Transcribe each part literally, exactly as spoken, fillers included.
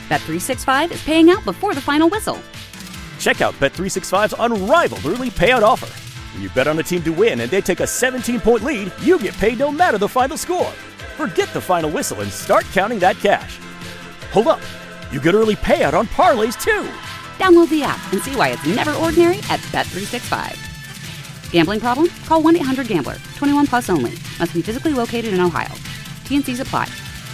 Bet three sixty-five is paying out before the final whistle. Check out Bet three sixty-five's unrivaled early payout offer. When you bet on a team to win and they take a seventeen-point lead, you get paid no matter the final score. Forget the final whistle and start counting that cash. Hold up. You get early payout on parlays, too. Download the app and see why it's never ordinary at Bet three sixty-five. Gambling problem? Call one eight hundred gambler. twenty-one plus only. Must be physically located in Ohio. T N Cs apply.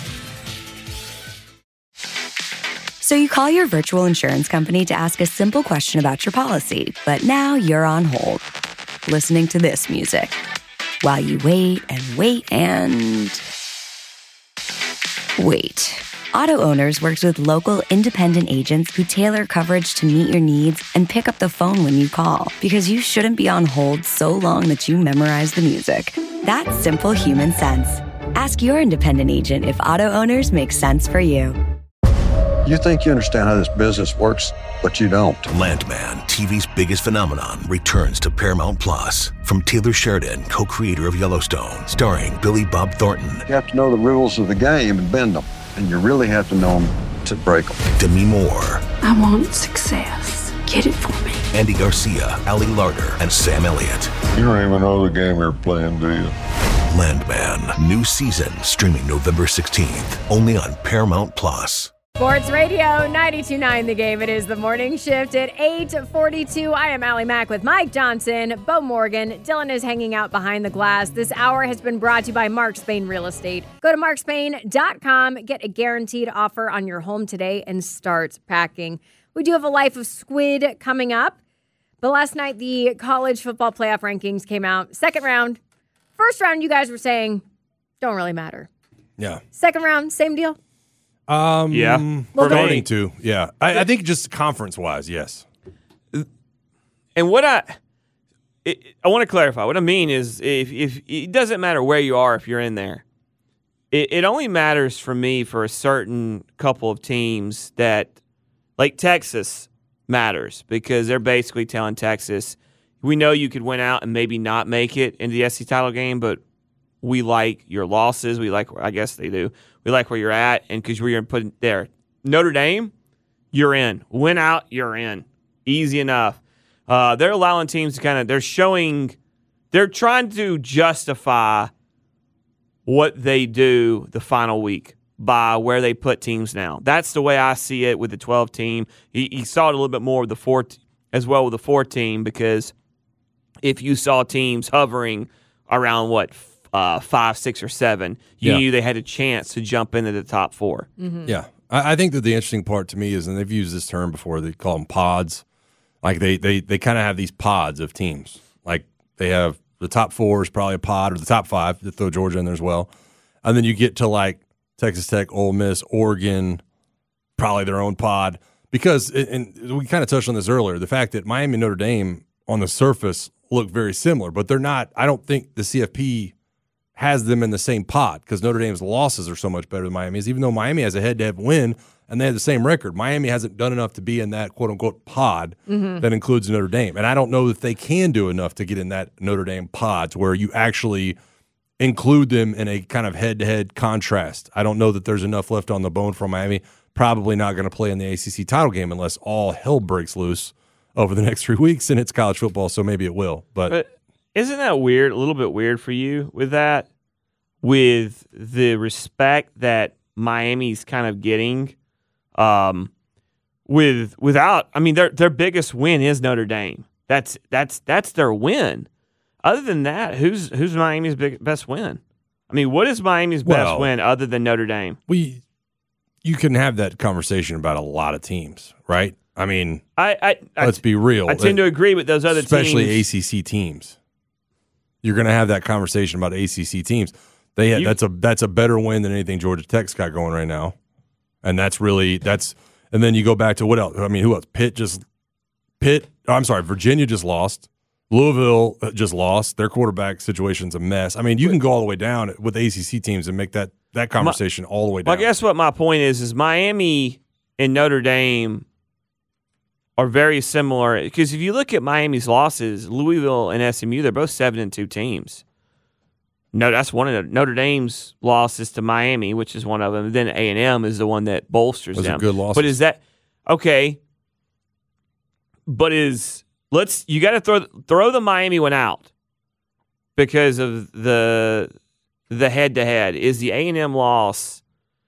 So you call your virtual insurance company to ask a simple question about your policy, but now you're on hold, listening to this music, while you wait and wait and... wait. Auto Owners works with local independent agents who tailor coverage to meet your needs and pick up the phone when you call, because you shouldn't be on hold so long that you memorize the music. That's simple human sense. Ask your independent agent if Auto Owners makes sense for you. You think you understand how this business works, but you don't. Landman, T V's biggest phenomenon, returns to Paramount Plus. From Taylor Sheridan, co-creator of Yellowstone, starring Billy Bob Thornton. You have to know the rules of the game and bend them, and you really have to know them to break them. Demi Moore. I want success. Get it for me. Andy Garcia, Ali Larter, and Sam Elliott. You don't even know the game you're playing, do you? Landman, new season, streaming November sixteenth, only on Paramount Plus. Sports Radio ninety-two point nine The Game. It is the morning shift at eight forty-two. I am Allie Mack with Mike Johnson, Bo Morgan. Dylan is hanging out behind the glass. This hour has been brought to you by Mark Spain Real Estate. Go to mark spain dot com, get a guaranteed offer on your home today, and start packing. We do have a Life of Squid coming up. But last night, the college football playoff rankings came out. Second round. First round, you guys were saying, don't really matter. Yeah. Second round, same deal? Um, yeah. We're going to, yeah. I, I think just conference-wise, yes. And what I it, I want to clarify, what I mean is if, if it doesn't matter where you are if you're in there. It, it only matters for me for a certain couple of teams that, like Texas matters, because they're basically telling Texas, we know you could win out and maybe not make it into the S E C title game, but we like your losses. We like, I guess they do. We like where you're at, and because we're put there. Notre Dame, you're in. Win out, you're in. Easy enough. Uh, they're allowing teams to kind of, they're showing, they're trying to justify what they do the final week by where they put teams now. That's the way I see it with the twelve team. You, you saw it a little bit more with the four t- as well with the four team, because if you saw teams hovering around what, Uh, five, six, or seven, you yeah. knew they had a chance to jump into the top four. Mm-hmm. Yeah. I, I think that the interesting part to me is, and they've used this term before, they call them pods. Like they they, they kind of have these pods of teams. Like they have the top four is probably a pod, or the top five, to throw Georgia in there as well. And then you get to like Texas Tech, Ole Miss, Oregon, probably their own pod. Because, and we kind of touched on this earlier, the fact that Miami and Notre Dame on the surface look very similar, but they're not. I don't think the C F P has them in the same pod, because Notre Dame's losses are so much better than Miami's, even though Miami has a head-to-head win and they have the same record. Miami hasn't done enough to be in that quote-unquote pod mm-hmm. that includes Notre Dame. And I don't know that they can do enough to get in that Notre Dame pod to where you actually include them in a kind of head-to-head contrast. I don't know that there's enough left on the bone for Miami. Probably not going to play in the A C C title game unless all hell breaks loose over the next three weeks, and it's college football, so maybe it will. But, but isn't that weird, a little bit weird for you with that, with the respect that Miami's kind of getting um, with without, I mean, their their biggest win is Notre Dame. That's that's that's their win. Other than that, who's who's Miami's big, best win? I mean, what is Miami's best well, win other than Notre Dame? We you can have that conversation about a lot of teams, right? I mean, I, I let's I, be real. I tend to agree with those other especially teams. especially A C C teams. You're going to have that conversation about A C C teams. They had, You, that's a that's a better win than anything Georgia Tech's got going right now, and that's really that's. And then you go back to what else? I mean, who else? Pitt just Pitt. Oh, I'm sorry, Virginia just lost. Louisville just lost. Their quarterback situation's a mess. I mean, you can go all the way down with A C C teams and make that that conversation my, all the way down. Well, I guess what my point is is Miami and Notre Dame are very similar, because if you look at Miami's losses, Louisville and S M U, they're both seven and two teams. No, that's one of the, Notre Dame's losses to Miami, which is one of them. Then A and M is the one that bolsters Those them. are good losses. But is that okay? But is let's you got to throw throw the Miami one out because of the the head to head. Is the A and M loss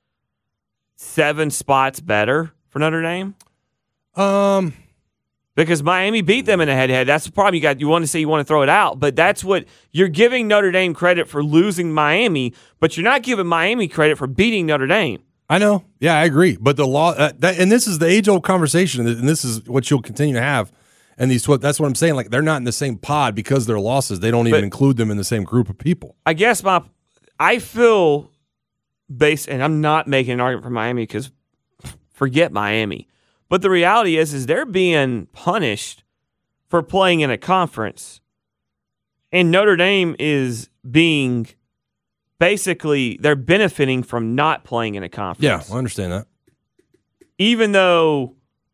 seven spots better for Notre Dame? Um. Because Miami beat them in a head-to-head. That's the problem. You got. You want to say you want to throw it out, but that's what you're giving Notre Dame credit for losing Miami, but you're not giving Miami credit for beating Notre Dame. I know. Yeah, I agree. But the law, uh, that, and this is the age-old conversation, and this is what you'll continue to have. And these, that's what I'm saying. Like they're not in the same pod because they're losses. They don't even but include them in the same group of people. I guess my, I feel based, and I'm not making an argument for Miami because forget Miami. But the reality is, is they're being punished for playing in a conference, and Notre Dame is being basically they're benefiting from not playing in a conference. Yeah, I understand that. Even though,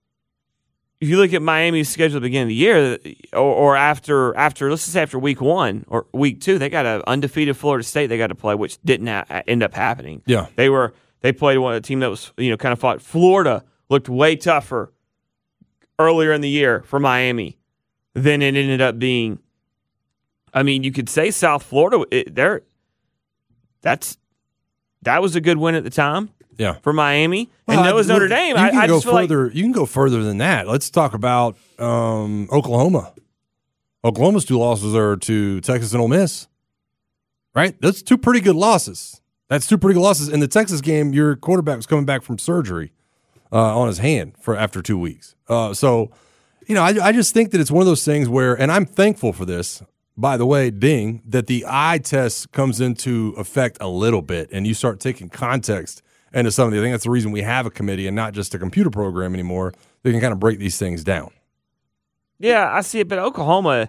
if you look at Miami's schedule at the beginning of the year, or, or after after let's just say after week one or week two, they got an undefeated Florida State they got to play, which didn't ha- end up happening. Yeah, they were they played one a team that was you know kind of fought Florida. Looked way tougher earlier in the year for Miami than it ended up being. I mean, you could say South Florida. It, there, that's that was a good win at the time. Yeah, for Miami, well, and that was look, Notre Dame. You I, can I go just feel further. like, you can go further than that. Let's talk about um, Oklahoma. Oklahoma's two losses are to Texas and Ole Miss. Right, that's two pretty good losses. That's two pretty good losses. In the Texas game, your quarterback was coming back from surgery. Uh, on his hand for after two weeks. Uh, so, you know, I, I just think that it's one of those things where, and I'm thankful for this, by the way, ding, that the eye test comes into effect a little bit and you start taking context into something. I think that's the reason we have a committee and not just a computer program anymore. They can kind of break these things down. Yeah, I see it, but Oklahoma,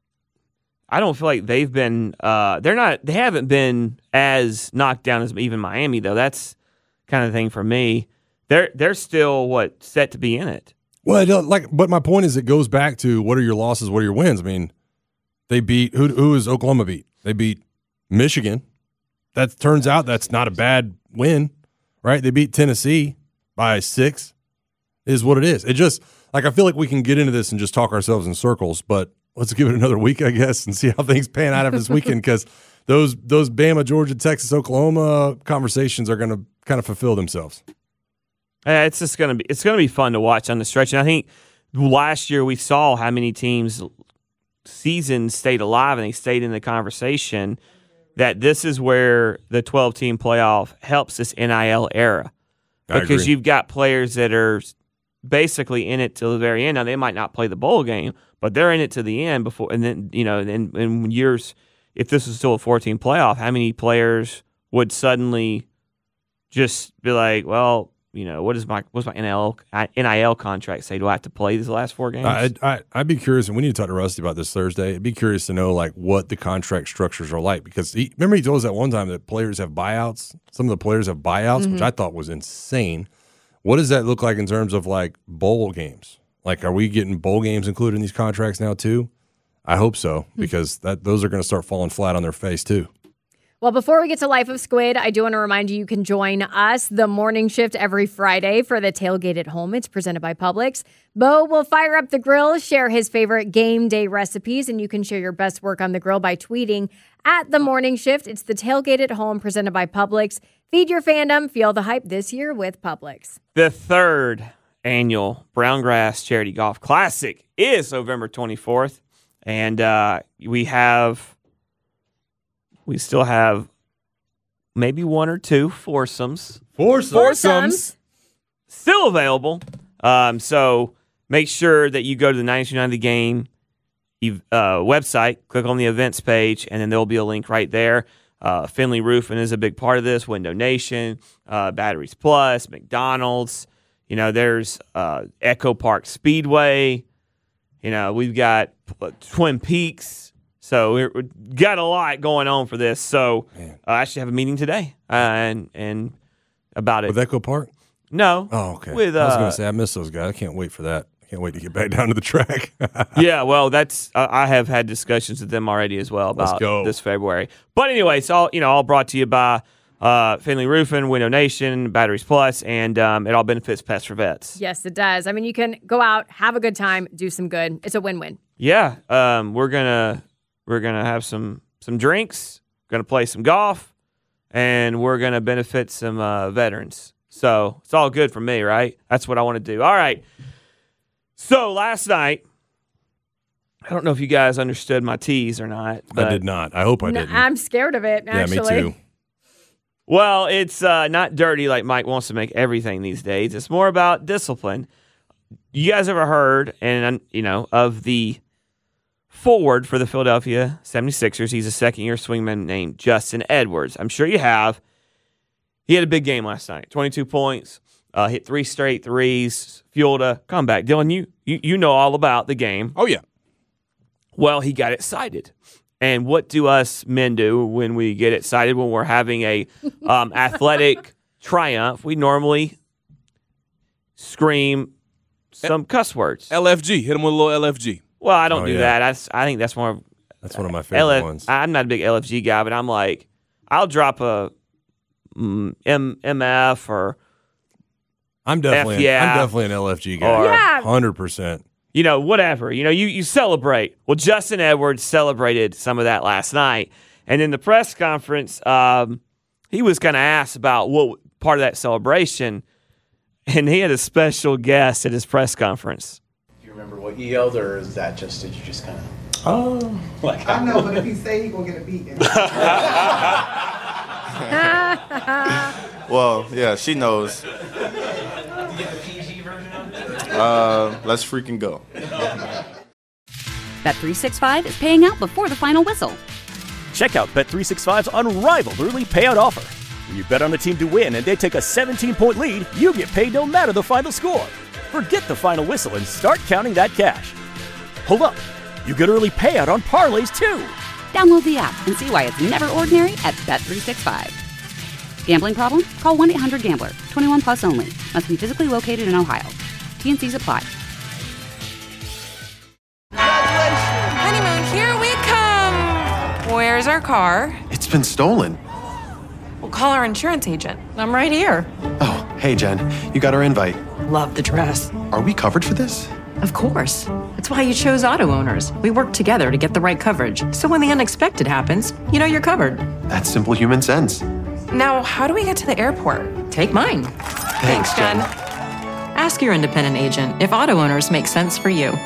I don't feel like they've been, uh, they're not, they haven't been as knocked down as even Miami, though. That's kind of the thing for me. They're they're still what set to be in it. Well, I don't, like, but my point is, it goes back to what are your losses, what are your wins? I mean, they beat who? Who is Oklahoma beat? They beat Michigan. That turns out that's not a bad win, right? They beat Tennessee by six. Is what it is. It just like I feel like we can get into this and just talk ourselves in circles, but let's give it another week, I guess, and see how things pan out after this weekend because those those Bama, Georgia, Texas, Oklahoma conversations are going to kind of fulfill themselves. Uh, it's just gonna be it's gonna be fun to watch on the stretch, and I think last year we saw how many teams seasons stayed alive and they stayed in the conversation. That this is where the twelve-team playoff helps this N I L era because you've got players that are basically in it till the very end. Now they might not play the bowl game, but they're in it to the end before. And then you know, in, in years, if this was still a four-team playoff, how many players would suddenly just be like, well? You know, what does my what's my N I L contract say? Do I have to play these last four games? I'd, I, I'd be curious, and we need to talk to Rusty about this Thursday. I'd be curious to know like what the contract structures are like because he, remember he told us that one time that players have buyouts. Some of the players have buyouts, mm-hmm. which I thought was insane. What does that look like in terms of like bowl games? Like, are we getting bowl games included in these contracts now too? I hope so because that those are going to start falling flat on their face too. Well, before we get to Life of Squid, I do want to remind you you can join us, the morning shift, every Friday for the Tailgate at Home. It's presented by Publix. Bo will fire up the grill, share his favorite game day recipes, and you can share your best work on the grill by tweeting at the morning shift. It's the Tailgate at Home presented by Publix. Feed your fandom. Feel the hype this year with Publix. The third annual Browngrass Charity Golf Classic is November twenty-fourth, and uh, we have... We still have maybe one or two foursomes. Foursomes. Foursomes. Still available. Um, so make sure that you go to the nine two nine The Game uh, website, click on the events page, and then there will be a link right there. Uh, Finley Roofing is a big part of this. Window Nation, uh, Batteries Plus, McDonald's. You know, there's uh, Echo Park Speedway. You know, we've got Twin Peaks. So we've got a lot going on for this. So uh, I actually have a meeting today uh, and and about it. With Echo Park? No. Oh, okay. With, uh, I was going to say, I miss those guys. I can't wait for that. Can't wait to get back down to the track. Yeah, well, that's uh, I have had discussions with them already as well about this February. But anyway, it's all you know, all brought to you by uh, Finley Roofing, Window Nation, Batteries Plus, and um, it all benefits Pets for Vets. Yes, it does. I mean, you can go out, have a good time, do some good. It's a win-win. Yeah, um, we're gonna we're gonna have some some drinks, gonna play some golf, and we're gonna benefit some uh, veterans. So it's all good for me, right? That's what I want to do. All right. So last night, I don't know if you guys understood my tease or not. But I did not. I hope I no, didn't. I'm scared of it, actually. Yeah, me too. Well, it's uh, not dirty like Mike wants to make everything these days. It's more about discipline. You guys ever heard, and you know, of the forward for the Philadelphia seventy-sixers? He's a second-year swingman named Justin Edwards. I'm sure you have. He had a big game last night. twenty-two points. Uh, hit three straight threes, fueled a comeback. Dylan, you, you you know all about the game. Oh, yeah. Well, he got excited. And what do us men do when we get excited when we're having a um, athletic triumph? We normally scream some cuss words. L F G. Hit him with a little L F G. Well, I don't oh, do yeah. that. That's, I think that's more of... That's one of my favorite L F, ones. I'm not a big L F G guy, but I'm like, I'll drop a mm, M, MF or... I'm definitely, F, yeah. I'm definitely an L F G guy. Or, yeah. one hundred percent. You know, whatever. You know, you, you celebrate. Well, Justin Edwards celebrated some of that last night. And in the press conference, um, he was kind of asked about what part of that celebration, and he had a special guest at his press conference. Do you remember what you yelled, or is that just, did you just kind of... Oh. Like, I know, but if he say he gonna get a beating. Well, yeah, she knows. Uh, let's freaking go. Bet three sixty-five is paying out before the final whistle. Check out Bet three sixty-five's unrivaled early payout offer. When you bet on a team to win and they take a seventeen-point lead, you get paid no matter the final score. Forget the final whistle and start counting that cash. Hold up. You get early payout on parlays, too. Download the app and see why it's never ordinary at Bet three sixty-five. Gambling problem? Call one eight hundred gambler. twenty-one plus only. Must be physically located in Ohio. T N Cs apply. Honeymoon, here we come. Where's our car? It's been stolen. We'll call our insurance agent. I'm right here. Oh, hey, Jen. You got our invite. Love the dress. Are we covered for this? Of course. That's why you chose Auto Owners. We work together to get the right coverage. So when the unexpected happens, you know you're covered. That's simple human sense. Now, how do we get to the airport? Take mine. Thanks, Jen. Ask your independent agent if Auto Owners make sense for you.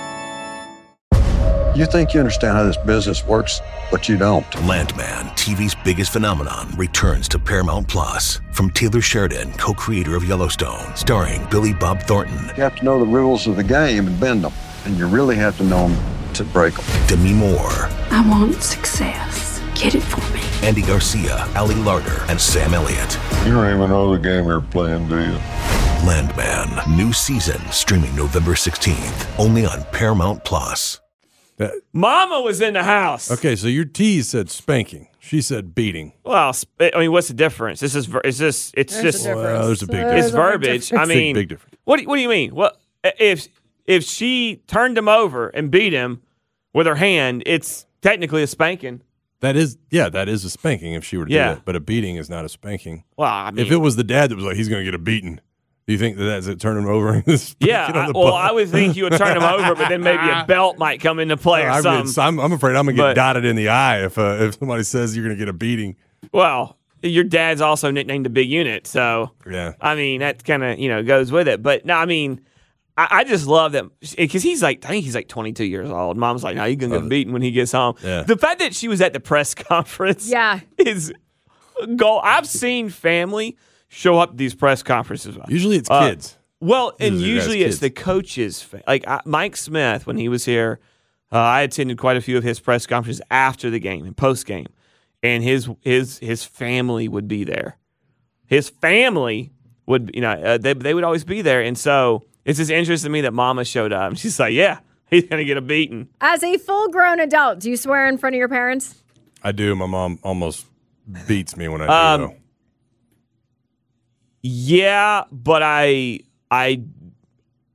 You think you understand how this business works, but you don't. Landman, T V's biggest phenomenon, returns to Paramount Plus. From Taylor Sheridan, co-creator of Yellowstone, starring Billy Bob Thornton. You have to know the rules of the game and bend them. And you really have to know them to break them. Demi Moore. I want success. Get it for me. Andy Garcia, Ali Larter, and Sam Elliott. You don't even know the game you're playing, do you? Landman, new season, streaming November sixteenth, only on Paramount Plus. That, Mama was in the house. Okay, so your tease said spanking. She said beating. Well, I mean, what's the difference? This is is this? It's There's just a well, there's a big There's difference. it's verbiage. difference. I mean, big, big difference. What do, what do you mean? What if if she turned him over and beat him with her hand? It's technically a spanking. That is, yeah, that is a spanking if she were to Yeah. do that. But a beating is not a spanking. Well, I mean, If it was the dad that was like, he's going to get a beating, do you think that that's it, turn him over? And spank yeah. it on I, the well, butt? I would think you would turn him over, but then maybe a belt might come into play or I would- something. I'm, I'm afraid I'm going to get But- dotted in the eye if uh, if somebody says you're going to get a beating. Well, your dad's also nicknamed the Big Unit, so Yeah. I mean that kind of you know goes with it. But no, I mean, I, I just love that because he's like I think he's like twenty-two years old. Mom's like, no, he's gonna get beaten when he gets home. Yeah. The fact that she was at the press conference, Yeah. is goal. I've seen family show up at these press conferences. Usually it's Uh, kids. Well, and Usually it's usually it's kids. the coaches. fa- Like I, Mike Smith, when he was here, uh, I attended quite a few of his press conferences after the game and post game, and his his his family would be there. His family would, you know, uh, they they would always be there, and so it's just interesting to me that Mama showed up. And she's like, "Yeah, he's gonna get a beating." As a full-grown adult, do you swear in front of your parents? I do. My mom almost beats me when I do. Um, though. Yeah, but I I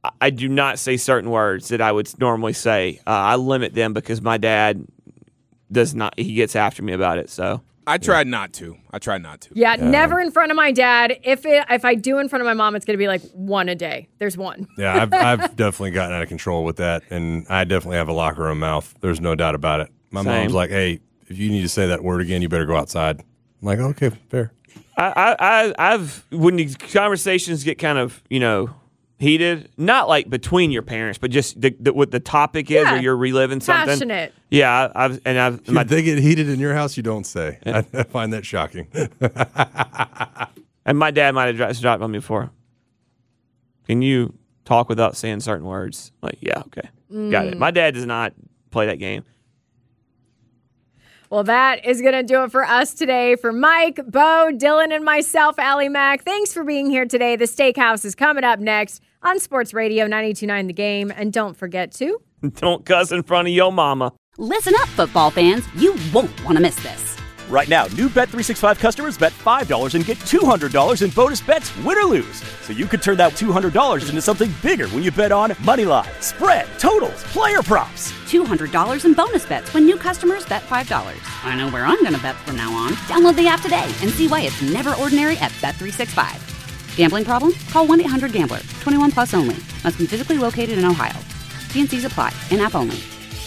I do not say certain words that I would normally say. Uh, I limit them because my dad does not. He gets after me about it. So I tried not to. I tried not to. Yeah, yeah, never in front of my dad. If it, if I do in front of my mom, it's going to be like one a day. There's one. Yeah, I've, I've definitely gotten out of control with that, and I definitely have a locker room mouth. There's no doubt about it. My Same. mom's like, hey, if you need to say that word again, you better go outside. I'm like, okay, fair. I, I, I've when these conversations get kind of, you know, heated, not like between your parents, but just the, the, what the topic is, Yeah. or you're reliving something. Passionate. Yeah, I've and I've. My, If they get heated in your house, you don't say. I, I find that shocking. and my dad might have dropped, dropped on me before. Can you talk without saying certain words? Like, yeah, okay, got it. My dad does not play that game. Well, that is going to do it for us today. For Mike, Bo, Dylan, and myself, Allie Mack, thanks for being here today. The Steakhouse is coming up next on Sports Radio ninety-two point nine The Game. And don't forget to... Don't cuss in front of your mama. Listen up, football fans. You won't want to miss this. Right now, new Bet three sixty-five customers bet five dollars and get two hundred dollars in bonus bets, win or lose. So you could turn that two hundred dollars into something bigger when you bet on moneyline, spread, totals, player props. two hundred dollars in bonus bets when new customers bet five dollars. I know where I'm going to bet from now on. Download the app today and see why it's never ordinary at Bet three sixty-five. Gambling problem? Call one eight hundred gambler. twenty-one plus only. Must be physically located in Ohio. T N Cs apply. In-app only.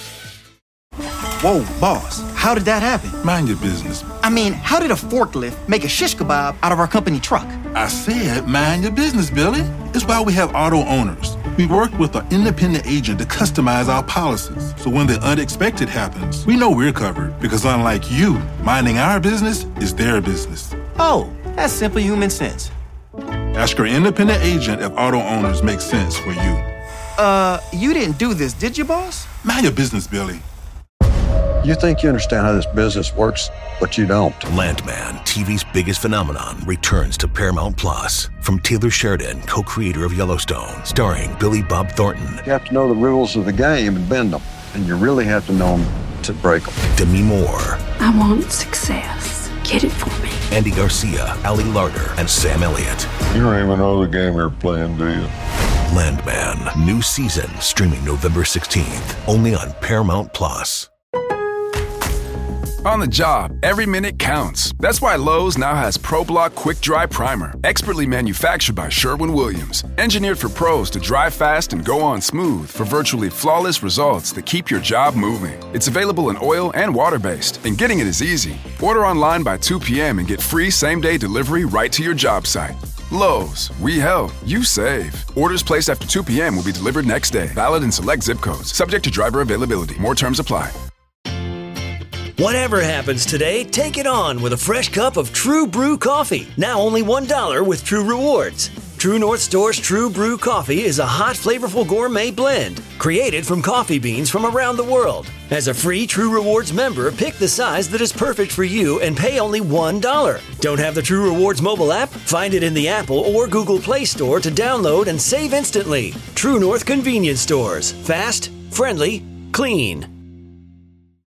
Whoa, boss, how did that happen? Mind your business. I mean, how did a forklift make a shish kebab out of our company truck? I said mind your business, Billy. It's why we have auto owners. We work with an independent agent to customize our policies. So when the unexpected happens, we know we're covered. Because unlike you, minding our business is their business. Oh, that's simple human sense. Ask your independent agent if auto owners make sense for you. Uh, you didn't do this, did you, boss? Mind your business, Billy. You think you understand how this business works, but you don't. Landman, T V's biggest phenomenon, returns to Paramount Plus. From Taylor Sheridan, co-creator of Yellowstone, starring Billy Bob Thornton. You have to know the rules of the game and bend them, and you really have to know them to break them. Demi Moore. I want success. Get it for me. Andy Garcia, Ali Larder, and Sam Elliott. You don't even know the game you're playing, do you? Landman, new season, streaming November sixteenth, only on Paramount Plus. On the job, every minute counts. That's why Lowe's now has ProBlock Quick Dry Primer, expertly manufactured by Sherwin-Williams. Engineered for pros to dry fast and go on smooth for virtually flawless results that keep your job moving. It's available in oil and water-based, and getting it is easy. Order online by two p.m. and get free same-day delivery right to your job site. Lowe's, we help, you save. Orders placed after two p.m. will be delivered next day. Valid in select zip codes. Subject to driver availability. More terms apply. Whatever happens today, take it on with a fresh cup of True Brew coffee. Now only one dollar with True Rewards. True North Store's True Brew coffee is a hot, flavorful gourmet blend created from coffee beans from around the world. As a free True Rewards member, pick the size that is perfect for you and pay only one dollar. Don't have the True Rewards mobile app? Find it in the Apple or Google Play Store to download and save instantly. True North Convenience Stores. Fast, friendly, clean.